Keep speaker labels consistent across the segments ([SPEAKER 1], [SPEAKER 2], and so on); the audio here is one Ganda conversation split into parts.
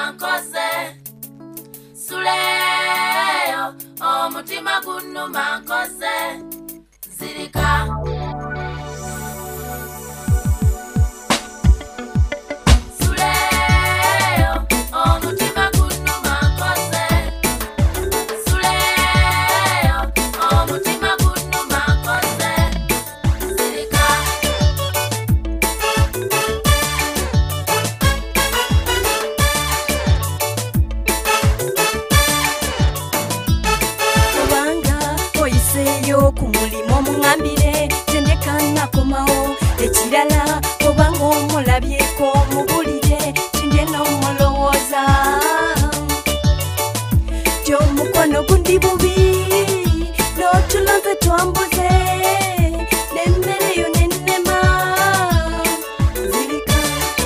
[SPEAKER 1] nkoze Suleyo omutima gunnuma nkoze zirika
[SPEAKER 2] kumulimo mungambire tendekana komao ekirala obanga omulabyeko mubulire tindeno mulowooza tyomukono gundi bubi n'otuloze twambuze n'emmere yo nennema zirika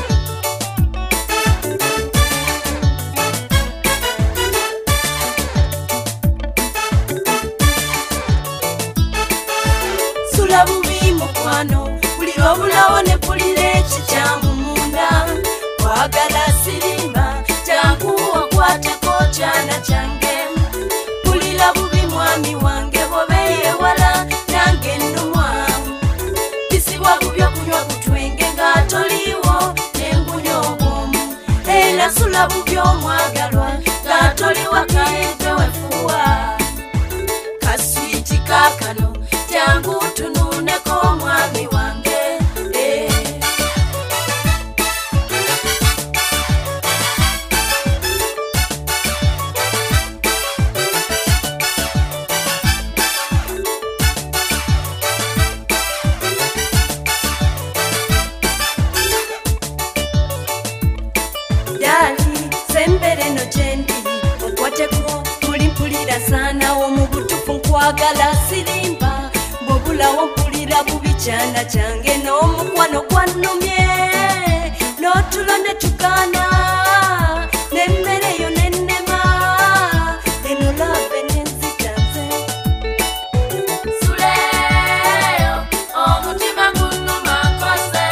[SPEAKER 2] sula bubi mukwano bulira obulawo ne pulira ekikyamu munda kwagala sirimba jangu okwateko kyana kyange pulira bubi mwami wange bw'obeeyewala nange nnumwa bisibwa bubi okunywa kutwenge nga toliiwo nengunya obwomu era sula bubi omwagalwa nga toli waka ente wefuwa kaswiti kakano jangu tununeko mwami wange dali sembere no jendi okwateko mulimpulira sana omubutufu nkwagala sirimba bobulawo mpulira bubi kyana kyange n'omukwano gwannumye n'otulo ne tukana n'emmere yo nennema eno love nenzitanze
[SPEAKER 1] Suleyo omutima gunnuma nkoze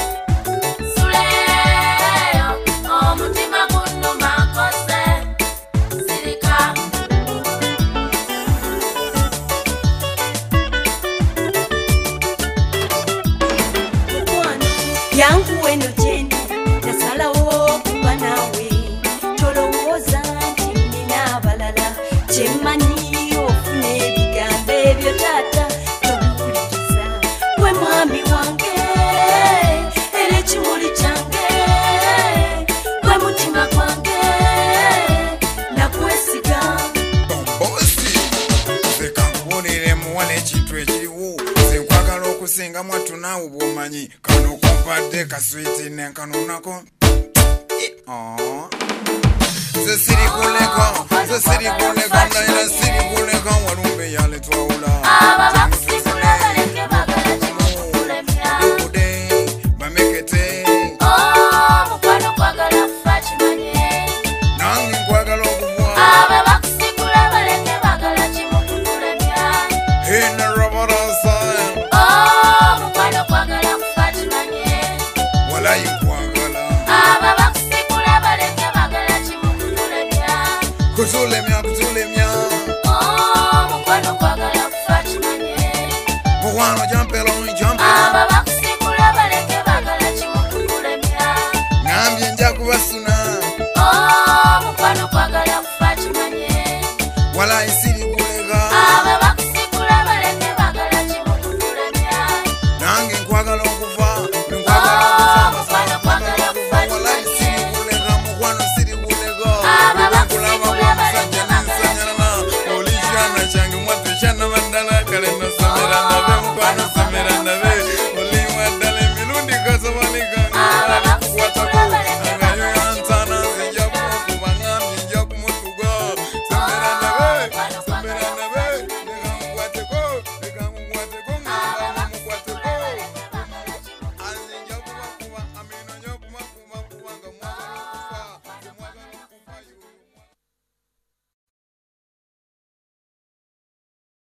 [SPEAKER 1] Suleyo omutima gunnuma nkoze zirika
[SPEAKER 2] yangu weno jendi nasalawo kuba nawe tolowooza nti nina abalala kyemmanyi ofuna ebigambo ebyo taata tobiwuliriza gwe mwami wange era ekimuli kyange gwe mutima gwange nakwesiga
[SPEAKER 3] bombosi leka nkubulire muwala ekintu ekiriwo senkwagala okusinga mwattu naawe bw'omanyi kano kompadde kaswiti nenkanunako ze sirikuleko naira sirikuleka walumbe yaletwawula